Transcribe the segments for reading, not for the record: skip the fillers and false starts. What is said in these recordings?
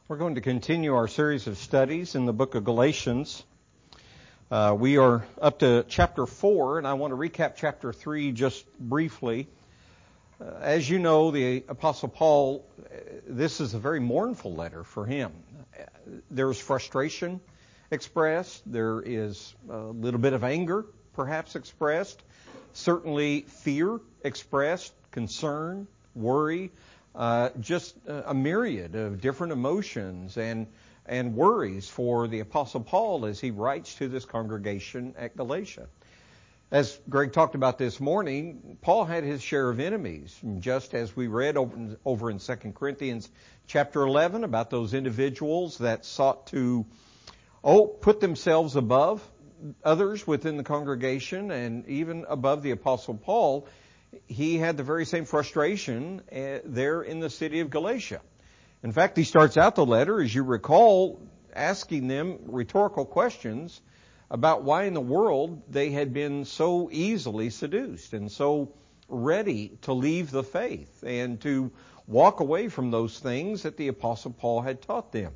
We're going to continue our series of studies in the book of Galatians. We are up to chapter 4, and I want to recap chapter 3 just briefly. As you know, the Apostle Paul, this is a very mournful letter for him. There's frustration expressed. There is a little bit of anger, perhaps, expressed. Certainly fear expressed, concern, worry. Just a myriad of different emotions and worries for the Apostle Paul as he writes to this congregation at Galatia. As Greg talked about this morning, Paul had his share of enemies, just as we read over in 2 Corinthians chapter 11 about those individuals that sought to put themselves above others within the congregation and even above the Apostle Paul. He had the very same frustration there in the city of Galatia. In fact, he starts out the letter, as you recall, asking them rhetorical questions about why in the world they had been so easily seduced and so ready to leave the faith and to walk away from those things that the Apostle Paul had taught them.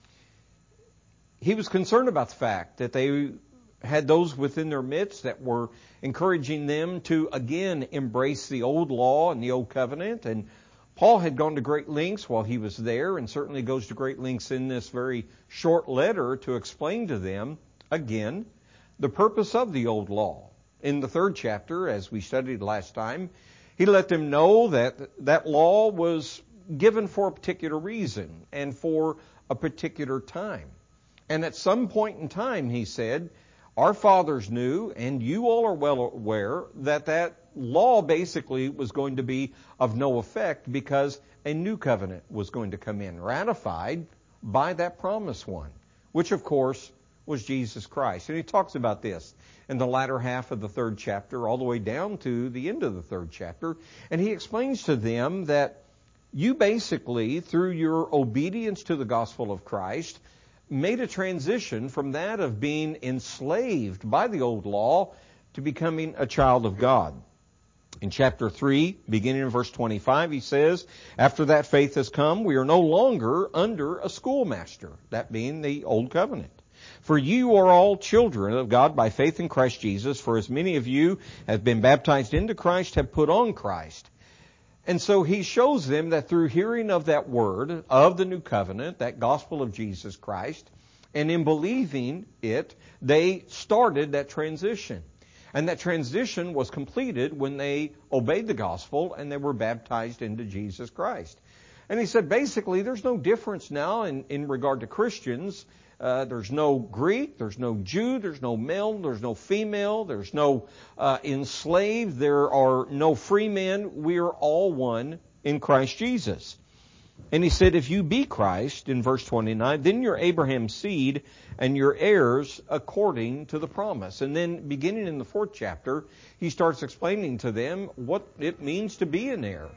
He was concerned about the fact that they had those within their midst that were encouraging them to again embrace the old law and the old covenant. And Paul had gone to great lengths while he was there, and certainly goes to great lengths in this very short letter to explain to them again the purpose of the old law. In the 3rd chapter, as we studied last time, he let them know that that law was given for a particular reason and for a particular time. And at some point in time, he said, our fathers knew, and you all are well aware, that law basically was going to be of no effect because a new covenant was going to come in, ratified by that promised one, which of course was Jesus Christ. And he talks about this in the latter half of the 3rd chapter, all the way down to the end of the 3rd chapter. And he explains to them that you basically, through your obedience to the gospel of Christ, made a transition from that of being enslaved by the old law to becoming a child of God. In chapter 3, beginning in verse 25, he says, after that faith has come, we are no longer under a schoolmaster, that being the old covenant. For you are all children of God by faith in Christ Jesus, for as many of you have been baptized into Christ have put on Christ. And so he shows them that through hearing of that word, of the new covenant, that gospel of Jesus Christ, and in believing it, they started that transition. And that transition was completed when they obeyed the gospel and they were baptized into Jesus Christ. And he said, basically, there's no difference now in regard to Christians. There's no Greek, there's no Jew, there's no male, there's no female, there's no enslaved, there are no free men. We are all one in Christ Jesus. And he said, if you be Christ, in verse 29, then you're Abraham's seed and your heirs according to the promise. And then beginning in the 4th chapter, he starts explaining to them what it means to be an heir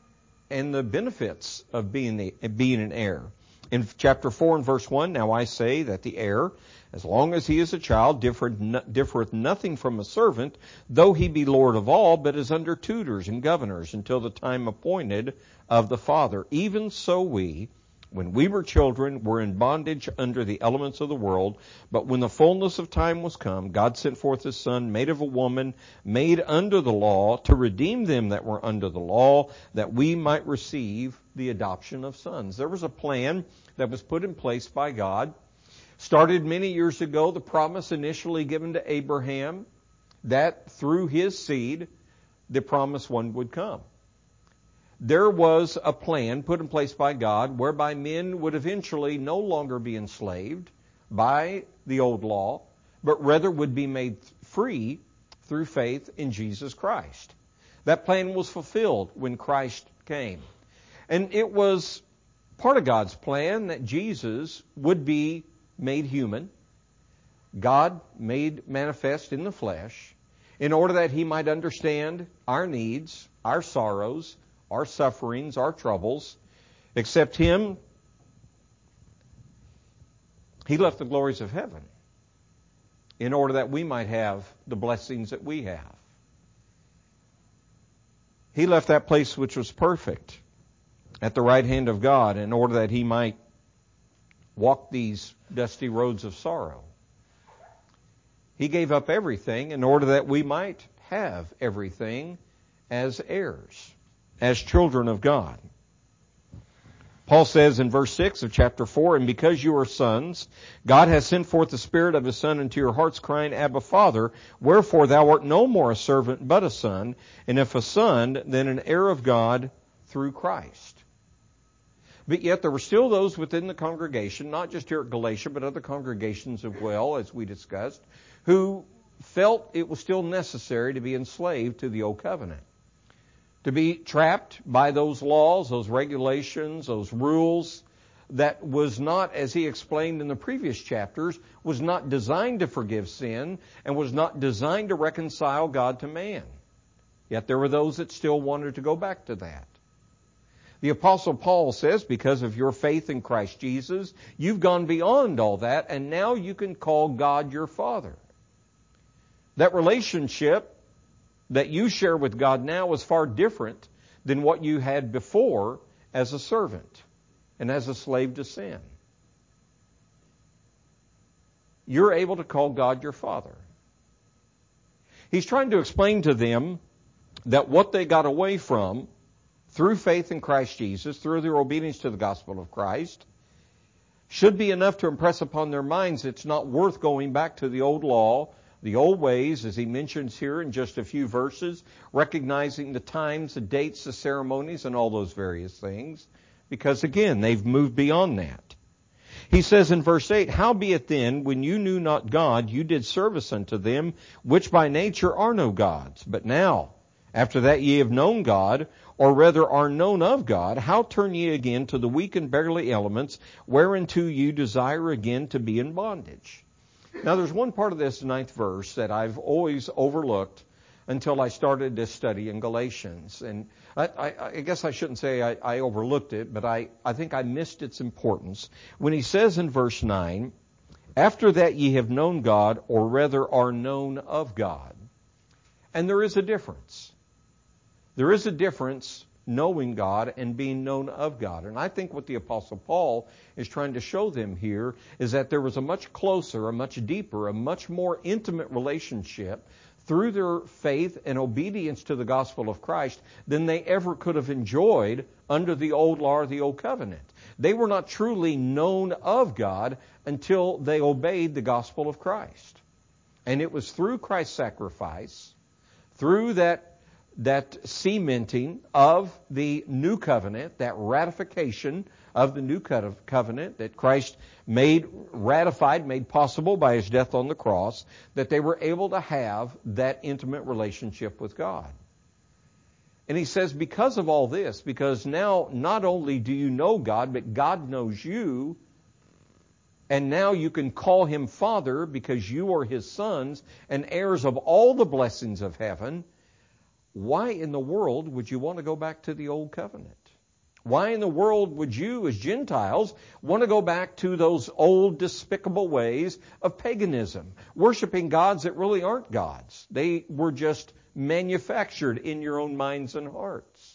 and the benefits of being an heir. In chapter 4 and verse 1, now I say that the heir, as long as he is a child, differeth nothing from a servant, though he be Lord of all, but is under tutors and governors until the time appointed of the Father. Even so we, when we were children, were in bondage under the elements of the world. But when the fullness of time was come, God sent forth His Son, made of a woman, made under the law, to redeem them that were under the law, that we might receive the adoption of sons. There was a plan that was put in place by God. Started many years ago, the promise initially given to Abraham that through his seed, the promised one would come. There was a plan put in place by God whereby men would eventually no longer be enslaved by the old law, but rather would be made free through faith in Jesus Christ. That plan was fulfilled when Christ came. And it was part of God's plan that Jesus would be made human, God made manifest in the flesh, in order that He might understand our needs, our sorrows, our sufferings, our troubles. Except Him, He left the glories of heaven in order that we might have the blessings that we have. He left that place which was perfect at the right hand of God in order that He might walk these dusty roads of sorrow. He gave up everything in order that we might have everything as heirs, as children of God. Paul says in verse 6 of chapter 4, "And because you are sons, God has sent forth the Spirit of His Son into your hearts, crying, Abba, Father. Wherefore thou art no more a servant, but a son. And if a son, then an heir of God through Christ." But yet there were still those within the congregation, not just here at Galatia, but other congregations as well, as we discussed, who felt it was still necessary to be enslaved to the old covenant. To be trapped by those laws, those regulations, those rules that was not, as he explained in the previous chapters, was not designed to forgive sin and was not designed to reconcile God to man. Yet there were those that still wanted to go back to that. The Apostle Paul says, because of your faith in Christ Jesus, you've gone beyond all that, and now you can call God your Father. That relationship that you share with God now is far different than what you had before as a servant and as a slave to sin. You're able to call God your Father. He's trying to explain to them that what they got away from through faith in Christ Jesus, through their obedience to the gospel of Christ, should be enough to impress upon their minds it's not worth going back to the old law, the old ways, as he mentions here in just a few verses, recognizing the times, the dates, the ceremonies, and all those various things, because again, they've moved beyond that. He says in verse 8, "Howbeit then, when you knew not God, you did service unto them, which by nature are no gods. But now, after that ye have known God, or rather are known of God, how turn ye again to the weak and beggarly elements, whereunto you desire again to be in bondage?" Now there's one part of this 9th verse that I've always overlooked until I started this study in Galatians. And I guess I shouldn't say I overlooked it, but I think I missed its importance. When he says in verse 9, "After that ye have known God, or rather are known of God." And there is a difference. There is a difference knowing God and being known of God. And I think what the Apostle Paul is trying to show them here is that there was a much closer, a much deeper, a much more intimate relationship through their faith and obedience to the gospel of Christ than they ever could have enjoyed under the old law or the old covenant. They were not truly known of God until they obeyed the gospel of Christ. And it was through Christ's sacrifice, through that cementing of the new covenant, that ratification of the new covenant that Christ made possible by His death on the cross, that they were able to have that intimate relationship with God. And he says, because of all this, because now not only do you know God, but God knows you, and now you can call Him Father because you are His sons and heirs of all the blessings of heaven. Why in the world would you want to go back to the old covenant? Why in the world would you, as Gentiles, want to go back to those old despicable ways of paganism, worshiping gods that really aren't gods? They were just manufactured in your own minds and hearts.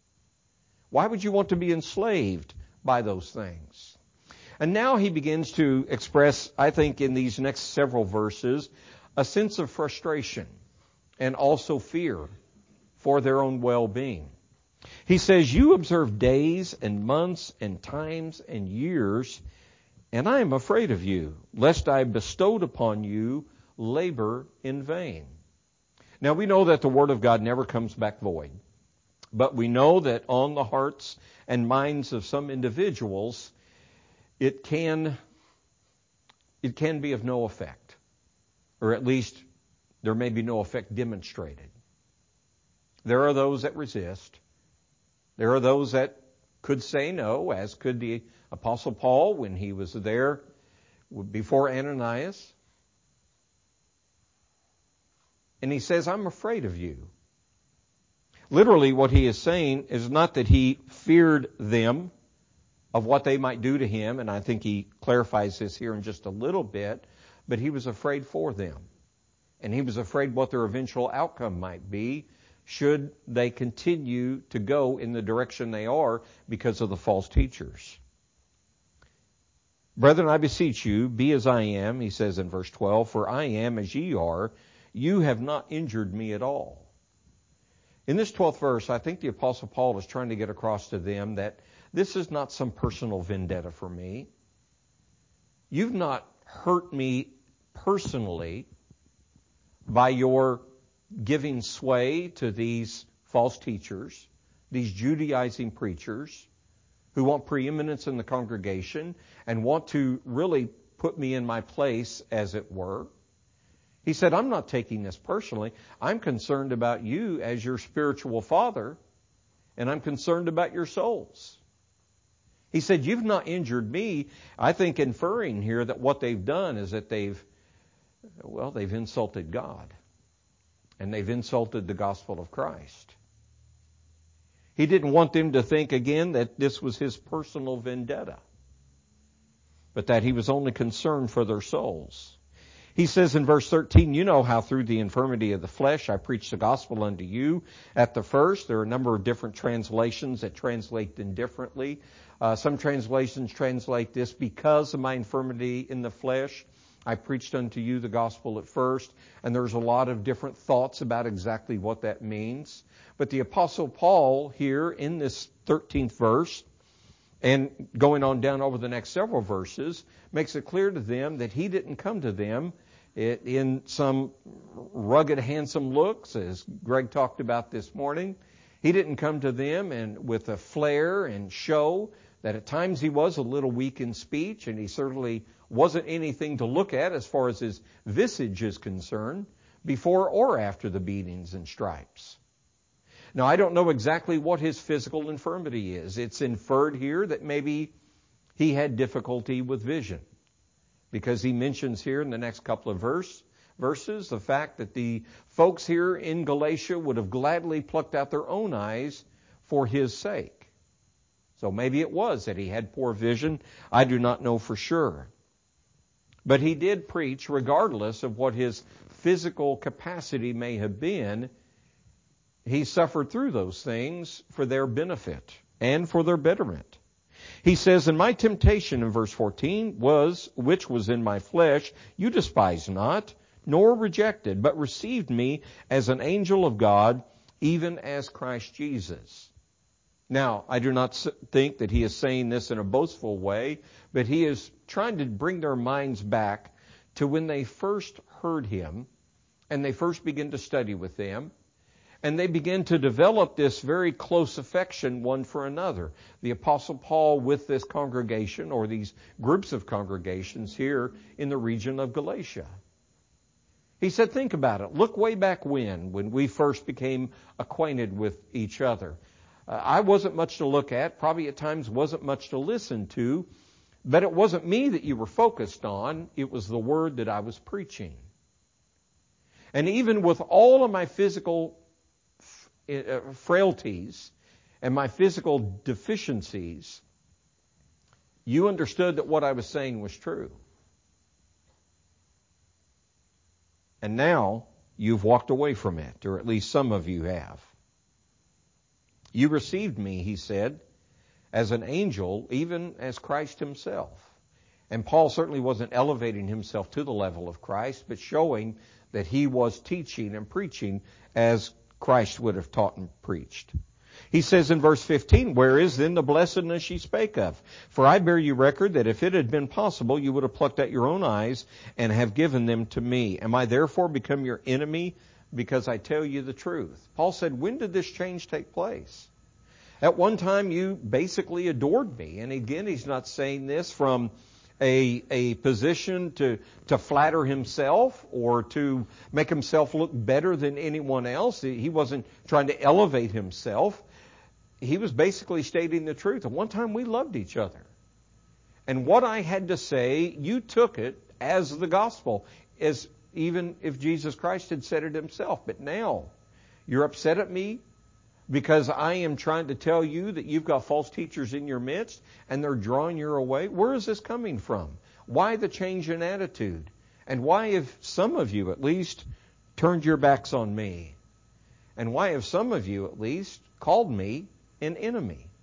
Why would you want to be enslaved by those things? And now he begins to express, I think in these next several verses, a sense of frustration and also fear for their own well-being. He says, "You observe days and months and times and years, and I am afraid of you, lest I bestowed upon you labor in vain." Now we know that the Word of God never comes back void, but we know that on the hearts and minds of some individuals, it can be of no effect, or at least there may be no effect demonstrated. There are those that resist. There are those that could say no, as could the Apostle Paul when he was there before Ananias. And he says, "I'm afraid of you." Literally what he is saying is not that he feared them of what they might do to him, and I think he clarifies this here in just a little bit, but he was afraid for them. And he was afraid what their eventual outcome might be should they continue to go in the direction they are because of the false teachers. Brethren, I beseech you, be as I am, he says in verse 12, for I am as ye are. You have not injured me at all. In this 12th verse, I think the Apostle Paul is trying to get across to them that this is not some personal vendetta for me. You've not hurt me personally by your giving sway to these false teachers, these Judaizing preachers who want preeminence in the congregation and want to really put me in my place, as it were. He said, I'm not taking this personally. I'm concerned about you as your spiritual father, and I'm concerned about your souls. He said, you've not injured me. I think inferring here that what they've done is that they've insulted God, and they've insulted the gospel of Christ. He didn't want them to think again that this was his personal vendetta, but that he was only concerned for their souls. He says in verse 13, you know how through the infirmity of the flesh I preached the gospel unto you at the first. There are a number of different translations that translate them differently. Some translations translate this, because of my infirmity in the flesh, I preached unto you the gospel at first. And there's a lot of different thoughts about exactly what that means. But the Apostle Paul here in this 13th verse, and going on down over the next several verses, makes it clear to them that he didn't come to them in some rugged, handsome looks, as Greg talked about this morning. He didn't come to them and with a flair and show, that at times he was a little weak in speech, and he certainly wasn't anything to look at as far as his visage is concerned, before or after the beatings and stripes. Now, I don't know exactly what his physical infirmity is. It's inferred here that maybe he had difficulty with vision, because he mentions here in the next couple of verses the fact that the folks here in Galatia would have gladly plucked out their own eyes for his sake. So maybe it was that he had poor vision. I do not know for sure. But he did preach, regardless of what his physical capacity may have been. He suffered through those things for their benefit and for their betterment. He says, and my temptation in verse 14 which was in my flesh, you despised not, nor rejected, but received me as an angel of God, even as Christ Jesus. Now, I do not think that he is saying this in a boastful way, but he is trying to bring their minds back to when they first heard him, and they first began to study with them, and they begin to develop this very close affection one for another. The Apostle Paul with this congregation, or these groups of congregations here in the region of Galatia. He said, think about it. Look way back when we first became acquainted with each other. I wasn't much to look at, probably at times wasn't much to listen to, but it wasn't me that you were focused on. It was the word that I was preaching. And even with all of my physical frailties and my physical deficiencies, you understood that what I was saying was true. And now you've walked away from it, or at least some of you have. You received me, he said, as an angel, even as Christ himself. And Paul certainly wasn't elevating himself to the level of Christ, but showing that he was teaching and preaching as Christ would have taught and preached. He says in verse 15, where is then the blessedness ye spake of? For I bear you record that if it had been possible, you would have plucked out your own eyes and have given them to me. Am I therefore become your enemy because I tell you the truth? Paul said, when did this change take place? At one time you basically adored me. And again, he's not saying this from a position to flatter himself or to make himself look better than anyone else. He wasn't trying to elevate himself. He was basically stating the truth. At one time we loved each other. And what I had to say, you took it as the gospel, as even if Jesus Christ had said it himself. But now you're upset at me because I am trying to tell you that you've got false teachers in your midst and they're drawing you away. Where is this coming from? Why the change in attitude? And why have some of you at least turned your backs on me? And why have some of you at least called me an enemy?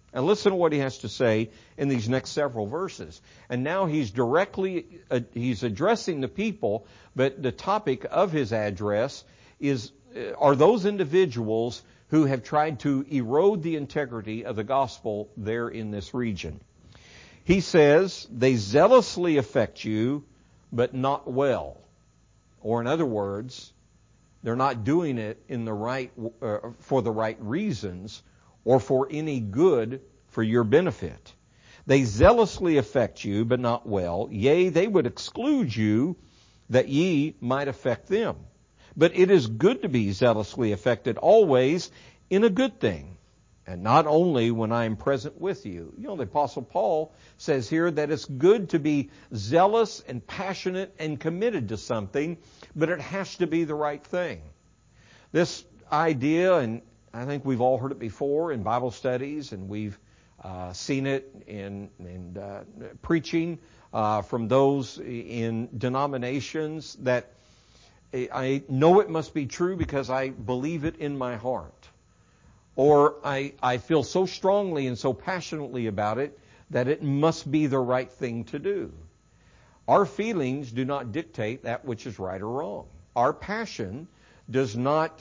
And listen to what he has to say in these next several verses. And now he's addressing the people, but the topic of his address are those individuals who have tried to erode the integrity of the gospel there in this region. He says, they zealously affect you, but not well. Or in other words, they're not doing it in the right for the right reasons or for any good for your benefit. They zealously affect you, but not well. Yea, they would exclude you, that ye might affect them. But it is good to be zealously affected always in a good thing, and not only when I am present with you. You know, the Apostle Paul says here that it's good to be zealous and passionate and committed to something, but it has to be the right thing. This idea, and I think we've all heard it before in Bible studies, and we've seen it in preaching from those in denominations, that I know it must be true because I believe it in my heart. Or I feel so strongly and so passionately about it that it must be the right thing to do. Our feelings do not dictate that which is right or wrong. Our passion does not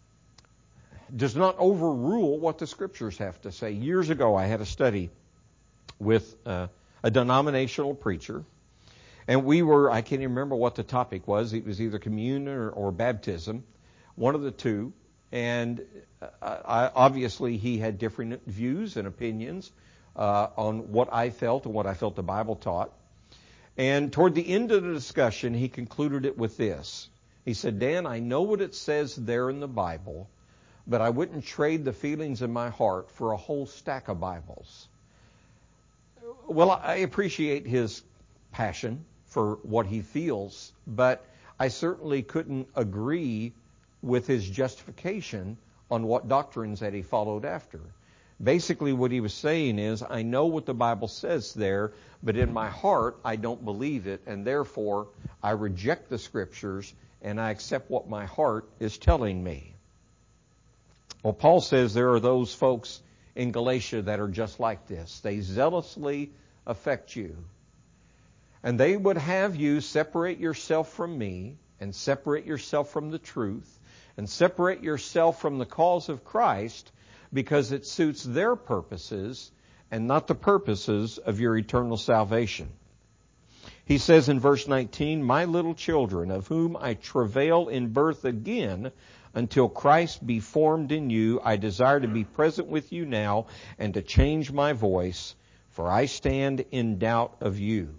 overrule what the Scriptures have to say. Years ago, I had a study with a denominational preacher, and I can't even remember what the topic was. It was either communion or baptism, one of the two. And obviously he had different views and opinions on what I felt and what I felt the Bible taught. And toward the end of the discussion, he concluded it with this. He said, Dan, I know what it says there in the Bible, but I wouldn't trade the feelings in my heart for a whole stack of Bibles. Well, I appreciate his passion for what he feels, but I certainly couldn't agree with his justification on what doctrines that he followed after. Basically what he was saying is, I know what the Bible says there, but in my heart I don't believe it, and therefore I reject the Scriptures and I accept what my heart is telling me. Well, Paul says there are those folks in Galatia that are just like this. They zealously affect you. And they would have you separate yourself from me and separate yourself from the truth and separate yourself from the cause of Christ because it suits their purposes and not the purposes of your eternal salvation. He says in verse 19, my little children, of whom I travail in birth again until Christ be formed in you, I desire to be present with you now and to change my voice, for I stand in doubt of you.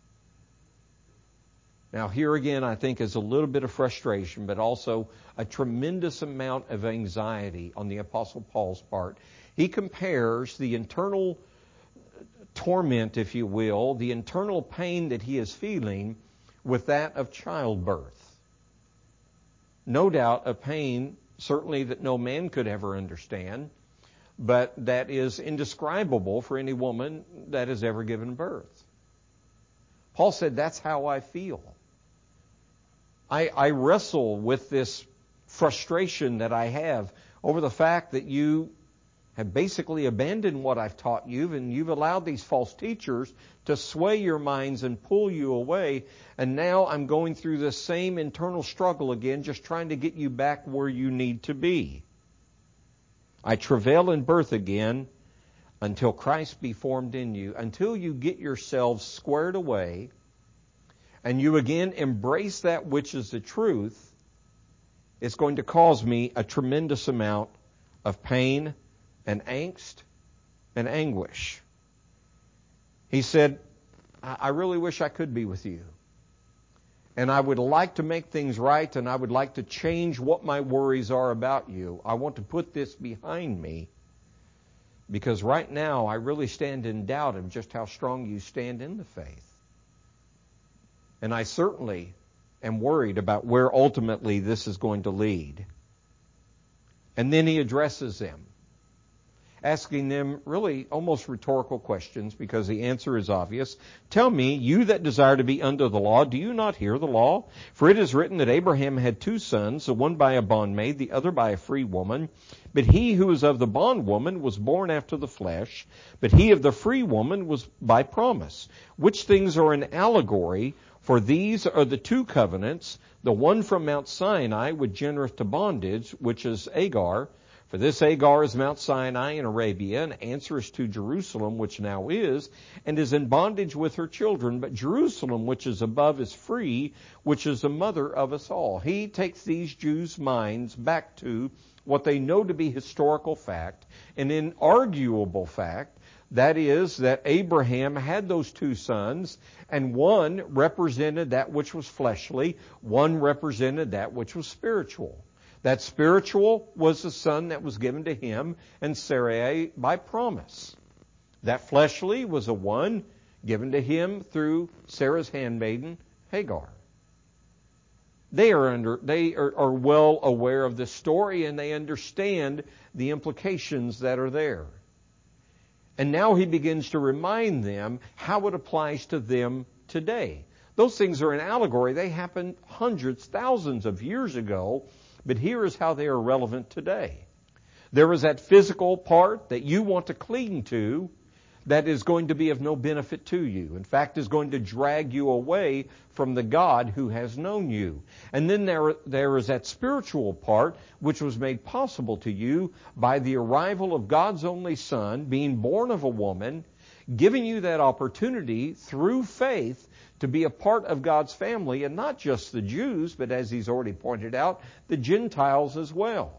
Now here again I think is a little bit of frustration, but also a tremendous amount of anxiety on the Apostle Paul's part. He compares the internal torment, if you will, the internal pain that he is feeling with that of childbirth. No doubt a pain certainly that no man could ever understand, but that is indescribable for any woman that has ever given birth. Paul said, that's how I feel. I wrestle with this frustration that I have over the fact that you have basically abandoned what I've taught you, and you've allowed these false teachers to sway your minds and pull you away. And now I'm going through the same internal struggle again, just trying to get you back where you need to be. I travail in birth again until Christ be formed in you, until you get yourselves squared away and you again embrace that which is the truth. It's going to cause me a tremendous amount of pain and angst and anguish. He said, I really wish I could be with you. And I would like to make things right, and I would like to change what my worries are about you. I want to put this behind me, because right now I really stand in doubt of just how strong you stand in the faith. And I certainly am worried about where ultimately this is going to lead. And then he addresses them. asking them really almost rhetorical questions because the answer is obvious. Tell me, you that desire to be under the law, do you not hear the law? For it is written that Abraham had 2 sons, the one by a bondmaid, the other by a free woman. But he who is of the bondwoman was born after the flesh, but he of the free woman was by promise. Which things are an allegory? For these are the 2 covenants, the one from Mount Sinai, which genereth to bondage, which is Agar. For this Agar is Mount Sinai in Arabia, and answereth to Jerusalem, which now is, and is in bondage with her children. But Jerusalem, which is above, is free, which is the mother of us all. He takes these Jews' minds back to what they know to be historical fact, an inarguable fact, that is, that Abraham had those 2 sons, and one represented that which was fleshly, one represented that which was spiritual. That spiritual was the son that was given to him and Sarai by promise. That fleshly was the one given to him through Sarah's handmaiden, Hagar. They are well aware of this story, and they understand the implications that are there. And now he begins to remind them how it applies to them today. Those things are an allegory. They happened hundreds, thousands of years ago, but here is how they are relevant today. There is that physical part that you want to cling to that is going to be of no benefit to you. In fact, is going to drag you away from the God who has known you. And then there is that spiritual part which was made possible to you by the arrival of God's only Son, being born of a woman, giving you that opportunity through faith to be a part of God's family, and not just the Jews, but as he's already pointed out, the Gentiles as well.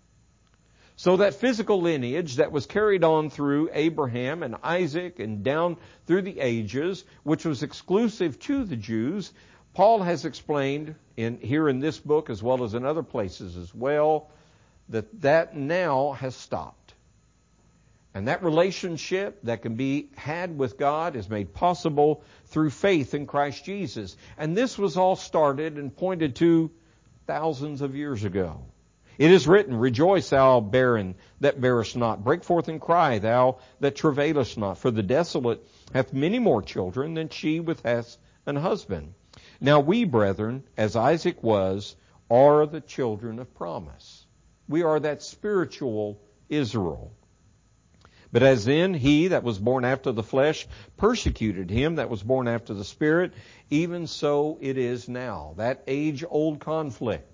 So that physical lineage that was carried on through Abraham and Isaac and down through the ages, which was exclusive to the Jews, Paul has explained here in this book as well as in other places as well, that now has stopped. And that relationship that can be had with God is made possible through faith in Christ Jesus. And this was all started and pointed to thousands of years ago. It is written, Rejoice, thou barren that bearest not. Break forth and cry, thou that travailest not. For the desolate hath many more children than she which hath an husband. Now we, brethren, as Isaac was, are the children of promise. We are that spiritual Israel. But as then he that was born after the flesh persecuted him that was born after the Spirit, even so it is now. That age-old conflict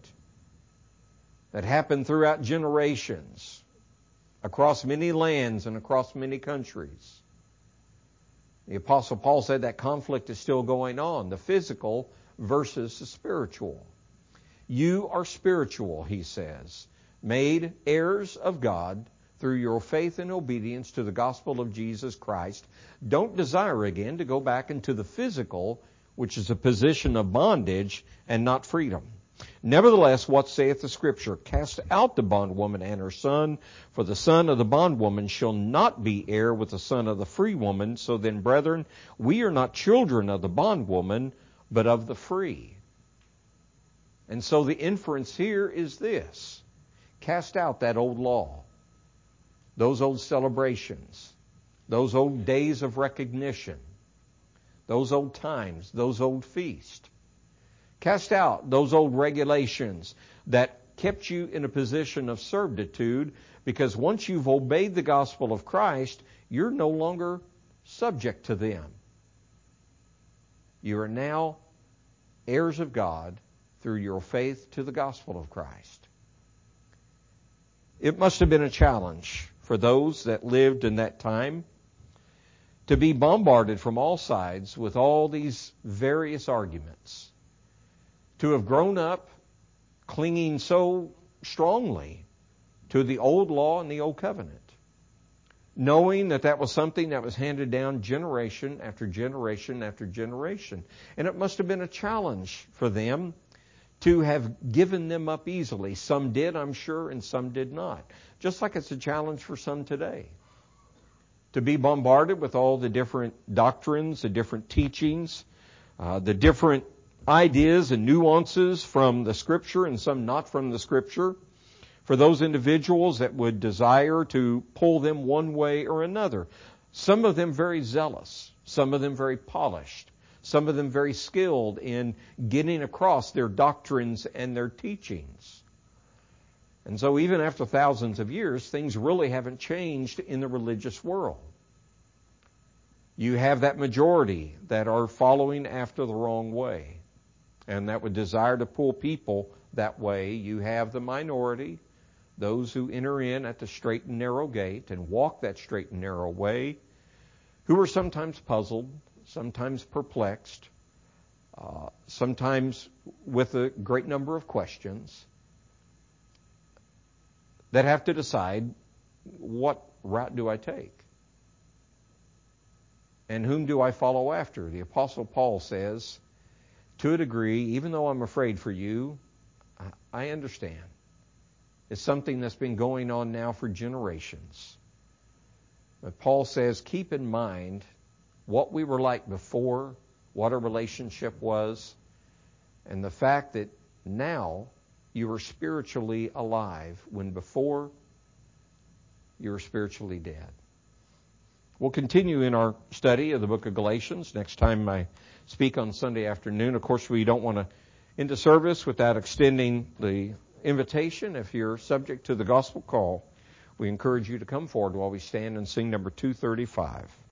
that happened throughout generations, across many lands and across many countries. The Apostle Paul said that conflict is still going on, the physical versus the spiritual. You are spiritual, he says, made heirs of God through your faith and obedience to the gospel of Jesus Christ. Don't desire again to go back into the physical, which is a position of bondage and not freedom. Nevertheless, what saith the Scripture? Cast out the bondwoman and her son, for the son of the bondwoman shall not be heir with the son of the free woman. So then, brethren, we are not children of the bondwoman, but of the free. And so the inference here is this. Cast out that old law, those old celebrations, those old days of recognition, those old times, those old feasts. Cast out those old regulations that kept you in a position of servitude, because once you've obeyed the gospel of Christ, you're no longer subject to them. You are now heirs of God through your faith to the gospel of Christ. It must have been a challenge for those that lived in that time to be bombarded from all sides with all these various arguments, to have grown up clinging so strongly to the old law and the old covenant, knowing that that was something that was handed down generation after generation after generation. And it must have been a challenge for them to have given them up easily. Some did, I'm sure, and some did not. Just like it's a challenge for some today. To be bombarded with all the different doctrines, the different teachings, the different ideas and nuances from the Scripture and some not from the Scripture. for those individuals that would desire to pull them one way or another. Some of them very zealous, some of them very polished, some of them very skilled in getting across their doctrines and their teachings. And so even after thousands of years, things really haven't changed in the religious world. You have that majority that are following after the wrong way, and that would desire to pull people that way. You have the minority, those who enter in at the straight and narrow gate and walk that straight and narrow way, who are sometimes puzzled, sometimes perplexed, sometimes with a great number of questions, that have to decide, what route do I take? And whom do I follow after? The Apostle Paul says, to a degree, even though I'm afraid for you, I understand. It's something that's been going on now for generations. But Paul says, keep in mind what we were like before, what our relationship was, and the fact that now you are spiritually alive when before you were spiritually dead. We'll continue in our study of the book of Galatians next time I speak on Sunday afternoon. Of course, we don't want to end the service without extending the invitation. If you're subject to the gospel call, we encourage you to come forward while we stand and sing number 235.